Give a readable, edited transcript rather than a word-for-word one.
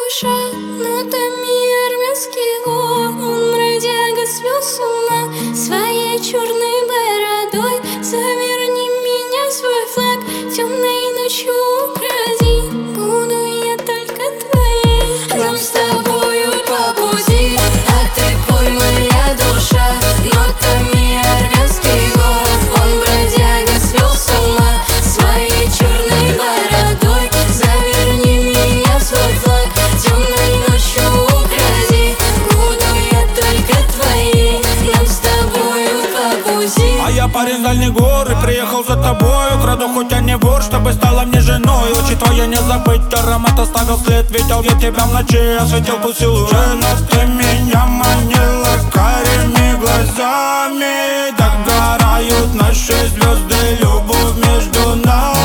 душа, но там и армянский гор. Он бродяга свел с ума своей черной бородой. Заверни меня в свой флаг, темной ночью укради. Буду я только твоей, нам с тобою по пути. А ты пой, моя душа, но там и армянский гор. Он бродяга свел с ума своей черной бородой. Заверни меня в свой флаг, темной ночью укради. Буду я только твоей, нам с тобою по пути. А я парень с дальних гор и приехал за тобою. Краду, хоть я не вор, чтобы стала мне женой. Очи твои не забыть, аромат оставил след. Видел я тебя в ночи, осветил путь силуэт. Жена, ты меня манила карими глазами. Догорают наши звезды, любовь между нами.